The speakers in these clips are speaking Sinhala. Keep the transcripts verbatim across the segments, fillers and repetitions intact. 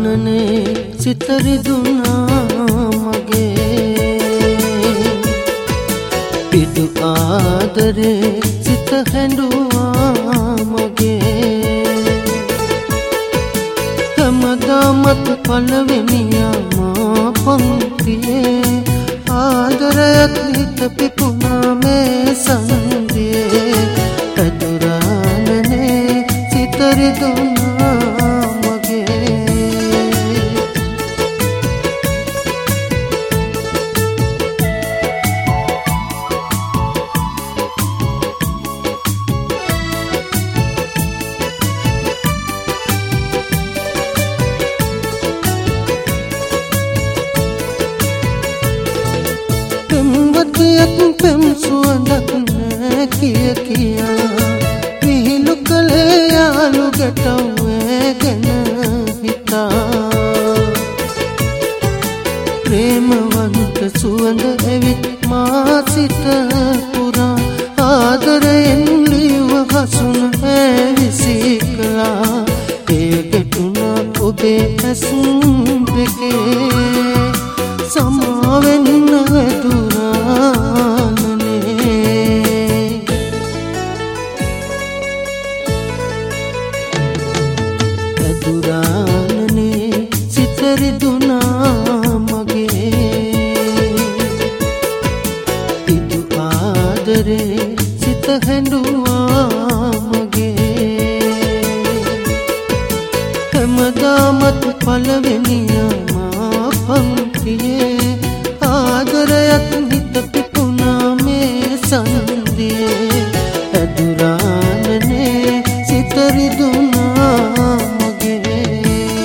අදුරානනේ සිත රිදුනා මගේ පිටු ආදරේ සිත හැඬුවා මගේ හැමදාමත් පළවෙනියා මා පංක්තියේ ආදරයත් හිත පිපුණා මේ සන්ධියේ අදුරානනේ සිත රිදුනා පෙම්වතියක් පෙම් සුවඳක් නෑ කිය කියා විහිළු කළේ යාළු ගැටව්වේ ගැන හිතා ප්‍රේමවන්ත සුවඳ ඇවිත් මා සිත පුරා ආදරයෙන් ලිව හසුන ඇවිසී කළා ඒ ගැටුණා ඔබේ ඇස් දෙකේ සමාවෙන්න අදුරානනේ අදුරානනේ සිත රිදුනා මගේ පිටු ආදරේ සිත හැඬුවා මගේ හැමදාමත් පළවෙනියා මා පංක්තියේ ආදරයත් හිත පිපුණා මේ සන්ධියේ අදුරානනේ සිත රිදුනා මගේ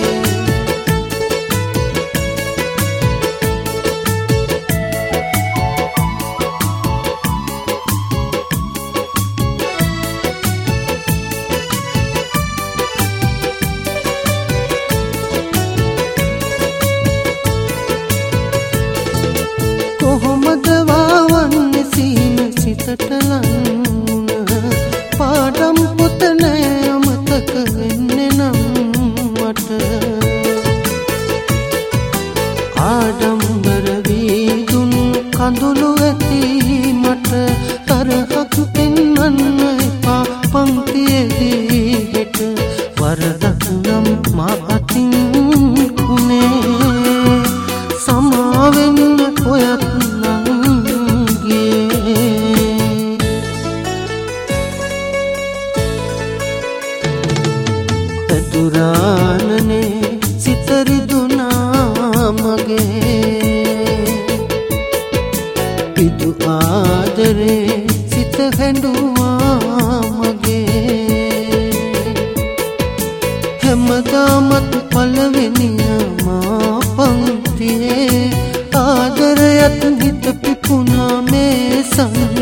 කොහොමද වාවන්නේ සීන සිතට ලංගුණ පාඩම් පොත නෑ අමතක වෙන්නේ නම් මට ආඩම්බර වී දුන්නු කඳුළු ඇති මට තරහක් පෙන්වන්න එපා පංක්තියේදී හෙට වරදක් නම් මා අතින් උනේ සමාවෙන්න ඔයත් අදුරානනේ සිත රිදුනා මගේ පිටු ආදරේ සිත හැඬුවා මගේ හැමදාමත් පළවෙනියා මා පංක්තියේ ආදරයත් හිත පිපුණා මේ සන්